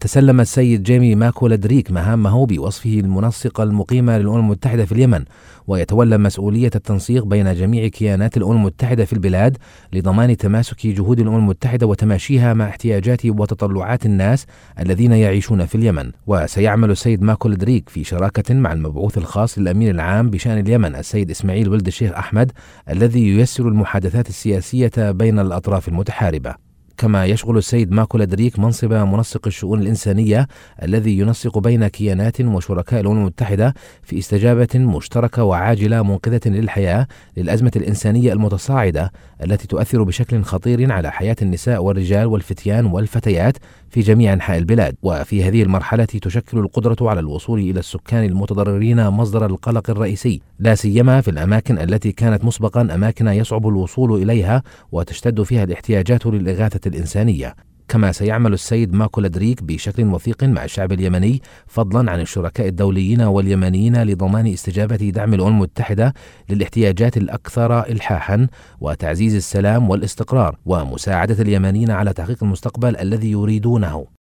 تسلم السيد جيمي ماكولادريك مهامه بوصفه المنسق المقيم للأمم المتحدة في اليمن، ويتولى مسؤولية التنسيق بين جميع كيانات الأمم المتحدة في البلاد لضمان تماسك جهود الأمم المتحدة وتماشيها مع احتياجات وتطلعات الناس الذين يعيشون في اليمن. وسيعمل السيد ماكولادريك في شراكة مع المبعوث الخاص للأمين العام بشأن اليمن السيد إسماعيل ولد الشيخ أحمد الذي ييسر المحادثات السياسية بين الأطراف المتحاربة. كما يشغل السيد ماكولادريك منصب منسق الشؤون الإنسانية الذي ينسق بين كيانات وشركاء الأمم المتحدة في استجابة مشتركة وعاجلة منقذة للحياة للأزمة الإنسانية المتصاعدة التي تؤثر بشكل خطير على حياة النساء والرجال والفتيان والفتيات في جميع أنحاء البلاد. وفي هذه المرحلة تشكل القدرة على الوصول إلى السكان المتضررين مصدر القلق الرئيسي، لا سيما في الأماكن التي كانت مسبقا أماكن يصعب الوصول إليها وتشتد فيها الاحتياجات للإغاثة الإنسانية. كما سيعمل السيد ماكولادريك بشكل وثيق مع الشعب اليمني فضلا عن الشركاء الدوليين واليمنيين لضمان استجابة دعم الأمم المتحدة للاحتياجات الأكثر إلحاحا وتعزيز السلام والاستقرار ومساعدة اليمنيين على تحقيق المستقبل الذي يريدونه.